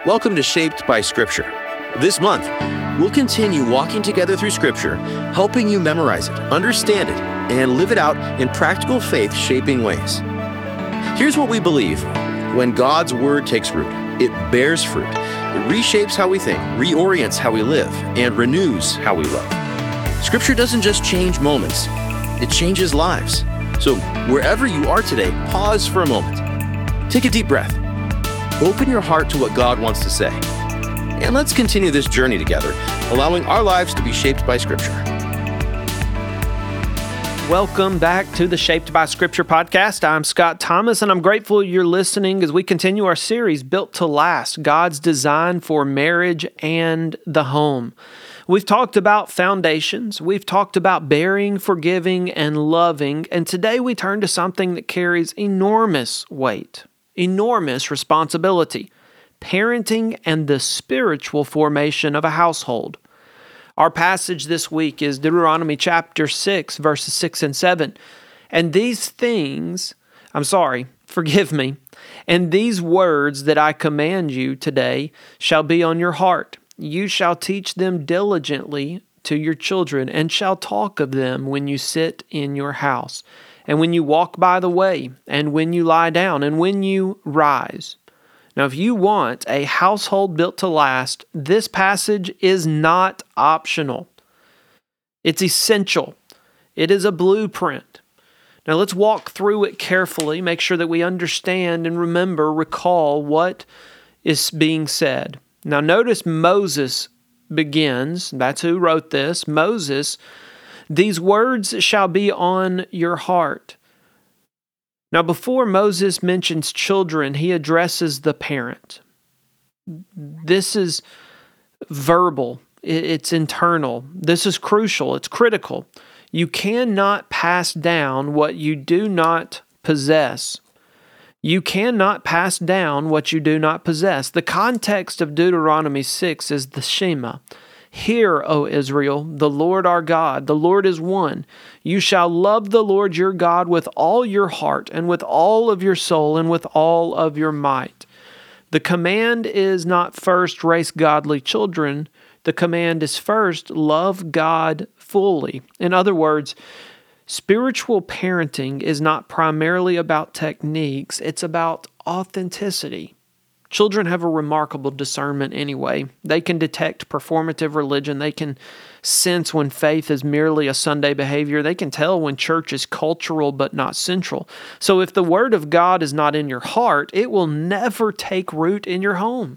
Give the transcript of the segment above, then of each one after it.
Welcome to Shaped by Scripture. This month, we'll continue walking together through Scripture, helping you memorize it, understand it, and live it out in practical faith-shaping ways. Here's what we believe. When God's Word takes root, it bears fruit. It reshapes how we think, reorients how we live, and renews how we love. Scripture doesn't just change moments, it changes lives. So wherever you are today, pause for a moment. Take a deep breath. Open your heart to what God wants to say. And let's continue this journey together, allowing our lives to be shaped by Scripture. Welcome back to the Shaped by Scripture podcast. I'm Scott Thomas, and I'm grateful you're listening as we continue our series, Built to Last, God's Design for Marriage and the Home. We've talked about foundations, we've talked about bearing, forgiving, and loving, and today we turn to something that carries enormous weight, enormous responsibility, parenting and the spiritual formation of a household. Our passage this week is Deuteronomy chapter 6, verses 6 and 7. And these things, forgive me, and these words that I command you today shall be on your heart. You shall teach them diligently to your children, and shall talk of them when you sit in your house, and when you walk by the way, and when you lie down, and when you rise. Now, if you want a household built to last, this passage is not optional. It's essential. It is a blueprint. Now, let's walk through it carefully, make sure that we understand and recall what is being said. Now, notice Moses begins, that's who wrote this, Moses, these words shall be on your heart. Now, before Moses mentions children, he addresses the parent. This is verbal. It's internal. This is crucial. It's critical. You cannot pass down what you do not possess. You cannot pass down what you do not possess. The context of Deuteronomy 6 is the Shema. Hear, O Israel, the Lord our God, the Lord is one. You shall love the Lord your God with all your heart and with all of your soul and with all of your might. The command is not first raise godly children. The command is first love God fully. In other words, spiritual parenting is not primarily about techniques. It's about authenticity. Children have a remarkable discernment anyway. They can detect performative religion. They can sense when faith is merely a Sunday behavior. They can tell when church is cultural but not central. So if the Word of God is not in your heart, it will never take root in your home.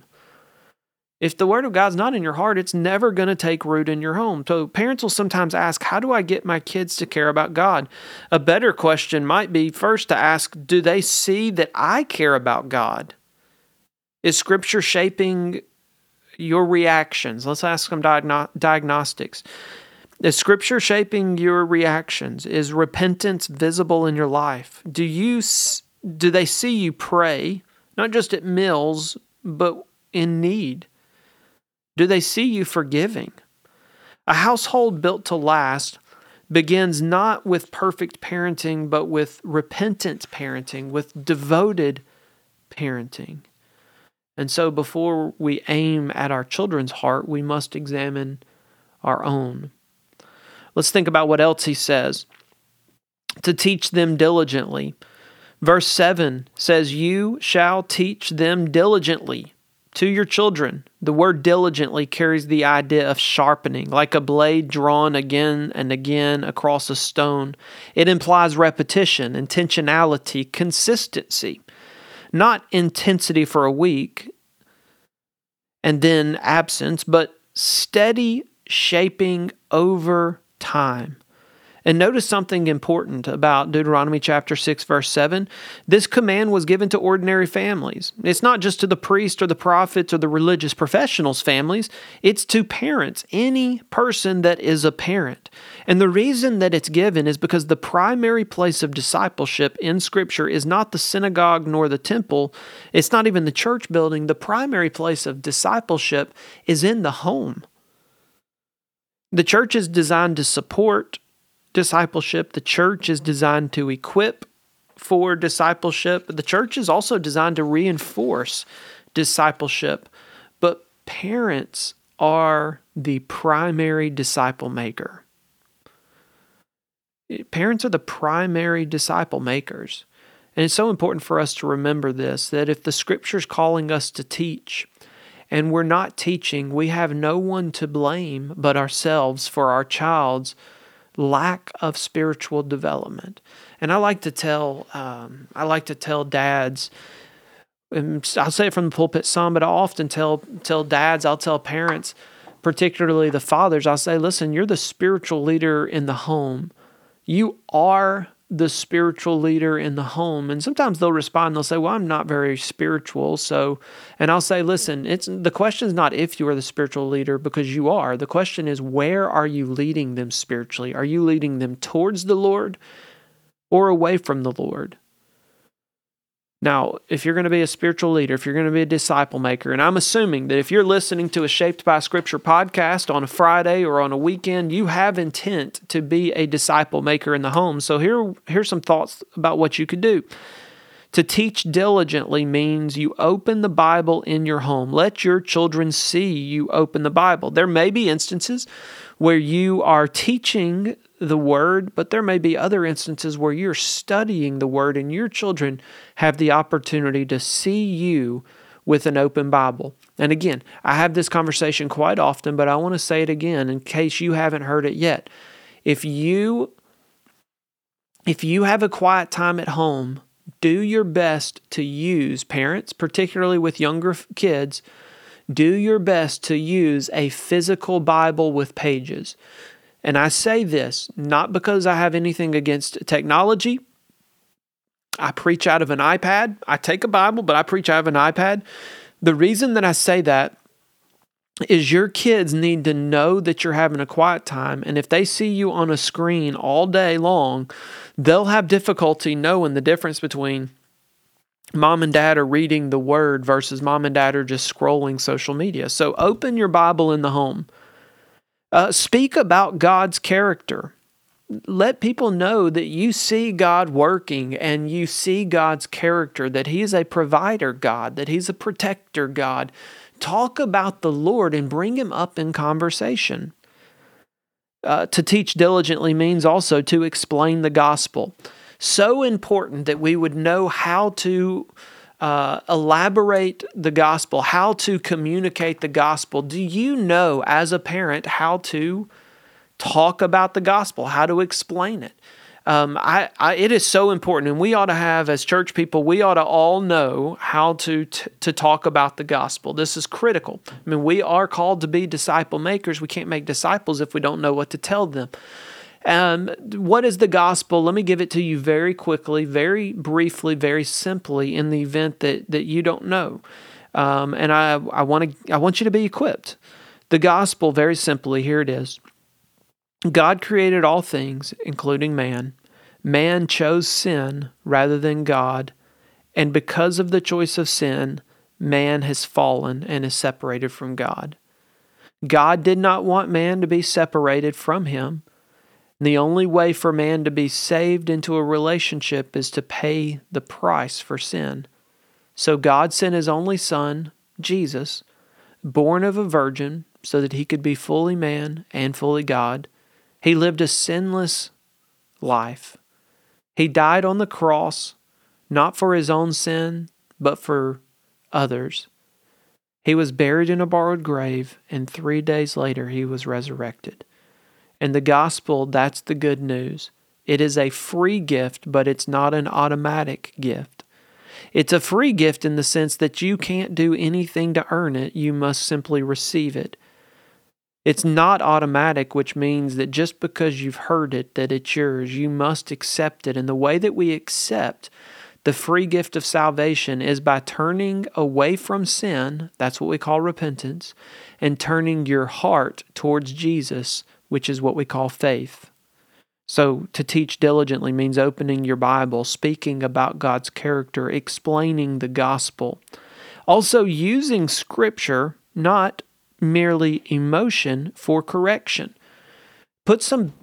If the Word of God's not in your heart, it's never going to take root in your home. So parents will sometimes ask, how do I get my kids to care about God? A better question might be first to ask, do they see that I care about God? Is Scripture shaping your reactions? Let's ask some diagnostics. Is Scripture shaping your reactions? Is repentance visible in your life? Do they see you pray, not just at meals, but in need? Do they see you forgiving? A household built to last begins not with perfect parenting, but with repentant parenting, with devoted parenting. And so before we aim at our children's heart, we must examine our own. Let's think about what else he says. To teach them diligently. Verse 7 says, you shall teach them diligently to your children. The word diligently carries the idea of sharpening, like a blade drawn again and again across a stone. It implies repetition, intentionality, consistency. Not intensity for a week and then absence, but steady shaping over time. And notice something important about Deuteronomy chapter 6, verse 7. This command was given to ordinary families. It's not just to the priest or the prophets or the religious professionals' families. It's to parents, any person that is a parent. And the reason that it's given is because the primary place of discipleship in Scripture is not the synagogue nor the temple. It's not even the church building. The primary place of discipleship is in the home. The church is designed to support discipleship. The church is designed to equip for discipleship. The church is also designed to reinforce discipleship. Parents are the primary disciple maker. Parents are the primary disciple makers. And it's so important for us to remember this, that if the Scripture's calling us to teach and we're not teaching, we have no one to blame but ourselves for our child's lack of spiritual development. And I like to tell dads, and I'll say it from the pulpit some, but I often tell dads, I'll tell parents, particularly the fathers, I'll say, listen, you're the spiritual leader in the home. You are the spiritual leader in the home. And sometimes they'll respond, they'll say, well, I'm not very spiritual. And I'll say, listen, the question is not if you are the spiritual leader, because you are. The question is, where are you leading them spiritually? Are you leading them towards the Lord or away from the Lord? Now, if you're going to be a spiritual leader, if you're going to be a disciple maker, and I'm assuming that if you're listening to a Shaped by Scripture podcast on a Friday or on a weekend, you have intent to be a disciple maker in the home. So here's some thoughts about what you could do. To teach diligently means you open the Bible in your home. Let your children see you open the Bible. There may be instances where you are teaching the Word, but there may be other instances where you're studying the Word and your children have the opportunity to see you with an open Bible. And again, I have this conversation quite often, but I want to say it again in case you haven't heard it yet. If you have a quiet time at home, do your best to use, parents, particularly with younger kids, do your best to use a physical Bible with pages. And I say this not because I have anything against technology. I preach out of an iPad. I take a Bible, but I preach out of an iPad. The reason that I say that is your kids need to know that you're having a quiet time. And if they see you on a screen all day long, they'll have difficulty knowing the difference between mom and dad are reading the Word versus mom and dad are just scrolling social media. So open your Bible in the home. Speak about God's character. Let people know that you see God working and you see God's character, that He is a provider God, that He's a protector God. Talk about the Lord and bring Him up in conversation. To teach diligently means also to explain the gospel. So important that we would know how to elaborate the gospel, how to communicate the gospel. Do you know, as a parent, how to talk about the gospel, how to explain it? It is so important, and we ought to have, as church people, we ought to all know how to talk about the gospel. This is critical. I mean, we are called to be disciple makers. We can't make disciples if we don't know what to tell them. What is the gospel? Let me give it to you very quickly, very briefly, very simply, in the event that you don't know. And I want you to be equipped. The gospel, very simply, here it is. God created all things, including man. Man chose sin rather than God, and because of the choice of sin, man has fallen and is separated from God. God did not want man to be separated from Him. The only way for man to be saved into a relationship is to pay the price for sin. So God sent His only Son, Jesus, born of a virgin, so that He could be fully man and fully God. He lived a sinless life. He died on the cross, not for His own sin, but for others. He was buried in a borrowed grave, and 3 days later He was resurrected. And the gospel, that's the good news. It is a free gift, but it's not an automatic gift. It's a free gift in the sense that you can't do anything to earn it. You must simply receive it. It's not automatic, which means that just because you've heard it, that it's yours, you must accept it. And the way that we accept the free gift of salvation is by turning away from sin, that's what we call repentance, and turning your heart towards Jesus, which is what we call faith. So to teach diligently means opening your Bible, speaking about God's character, explaining the gospel. Also using Scripture, not merely emotion, for correction. Put some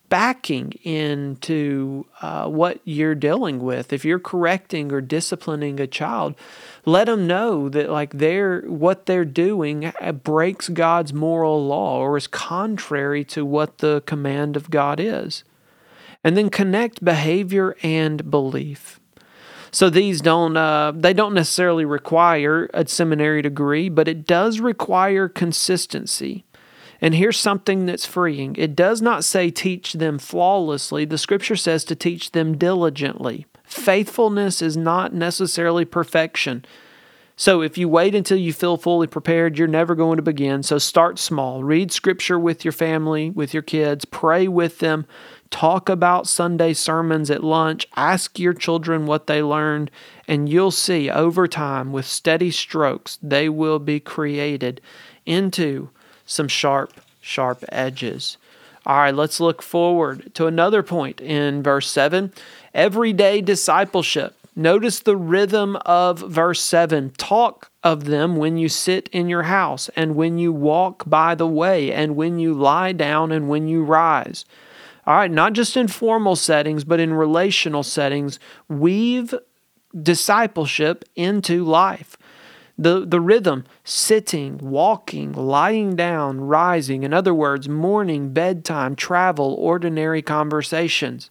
backing into what you're dealing with. If you're correcting or disciplining a child, let them know that what they're doing breaks God's moral law or is contrary to what the command of God is. And then connect behavior and belief. So these don't necessarily require a seminary degree, but it does require consistency. And here's something that's freeing. It does not say teach them flawlessly. The Scripture says to teach them diligently. Faithfulness is not necessarily perfection. So if you wait until you feel fully prepared, you're never going to begin. So start small. Read Scripture with your family, with your kids. Pray with them. Talk about Sunday sermons at lunch. Ask your children what they learned. And you'll see over time, with steady strokes, they will be created into some sharp edges. All right, let's look forward to another point in verse 7. Everyday discipleship. Notice the rhythm of verse 7. Talk of them when you sit in your house, and when you walk by the way, and when you lie down, and when you rise. All right, not just in formal settings, but in relational settings. Weave discipleship into life. The rhythm, sitting, walking, lying down, rising. In other words, morning, bedtime, travel, ordinary conversations.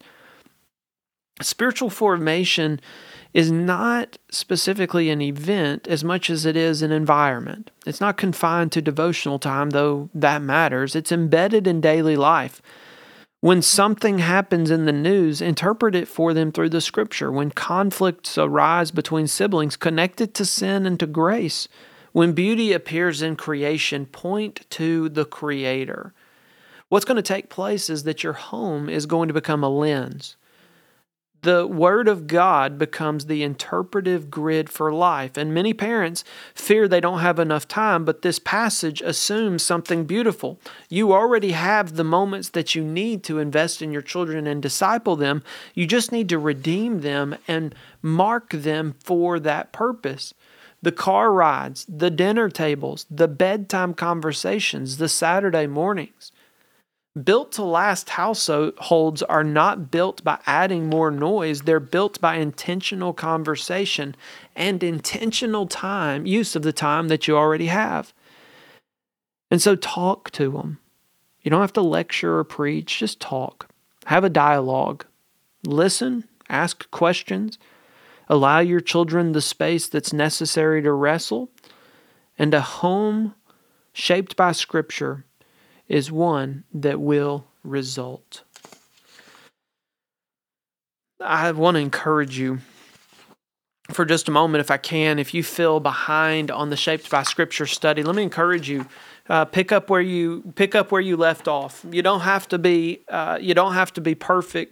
Spiritual formation is not specifically an event as much as it is an environment. It's not confined to devotional time, though that matters. It's embedded in daily life. When something happens in the news, interpret it for them through the Scripture. When conflicts arise between siblings, connect it to sin and to grace. When beauty appears in creation, point to the Creator. What's going to take place is that your home is going to become a lens. The Word of God becomes the interpretive grid for life. And many parents fear they don't have enough time, but this passage assumes something beautiful. You already have the moments that you need to invest in your children and disciple them. You just need to redeem them and mark them for that purpose. The car rides, the dinner tables, the bedtime conversations, the Saturday mornings. Built to last households are not built by adding more noise. They're built by intentional conversation and intentional use of the time that you already have. And so talk to them. You don't have to lecture or preach, just talk. Have a dialogue. Listen, ask questions. Allow your children the space that's necessary to wrestle. And a home shaped by Scripture is one that will result. I want to encourage you for just a moment, if I can. If you feel behind on the Shaped by Scripture study, let me encourage you. Pick up where you left off. You don't have to be perfect. You don't have to be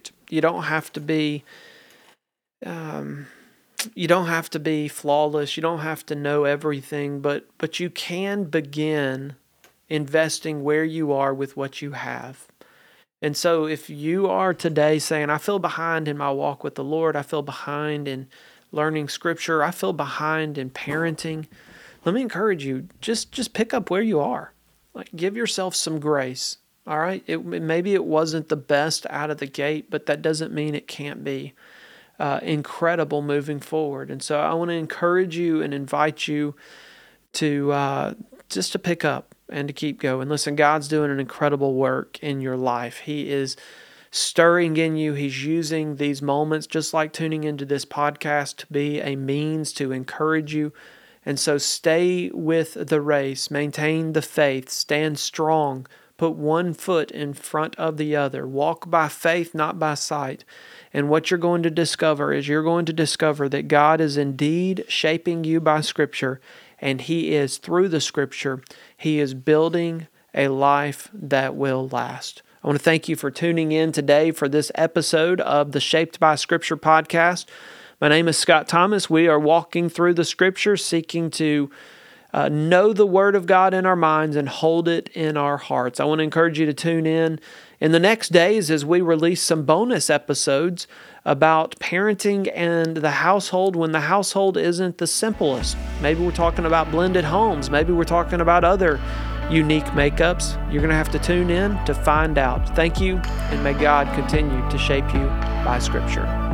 flawless. You don't have to know everything, but you can begin investing where you are with what you have. And so if you are today saying, I feel behind in my walk with the Lord, I feel behind in learning Scripture, I feel behind in parenting, let me encourage you, just pick up where you are. Give yourself some grace, all right? Maybe it wasn't the best out of the gate, but that doesn't mean it can't be incredible moving forward. And so I want to encourage you and invite you to just to pick up and to keep going. Listen, God's doing an incredible work in your life. He is stirring in you. He's using these moments, just like tuning into this podcast, to be a means to encourage you. And so stay with the race, maintain the faith, stand strong, put one foot in front of the other, walk by faith, not by sight. And what you're going to discover is that God is indeed shaping you by Scripture, and He is, through the Scripture, He is building a life that will last. I want to thank you for tuning in today for this episode of the Shaped by Scripture podcast. My name is Scott Thomas. We are walking through the Scriptures, seeking to know the Word of God in our minds and hold it in our hearts. I want to encourage you to tune in the next days as we release some bonus episodes about parenting and the household when the household isn't the simplest. Maybe we're talking about blended homes. Maybe we're talking about other unique makeups? You're going to have to tune in to find out. Thank you, and may God continue to shape you by Scripture.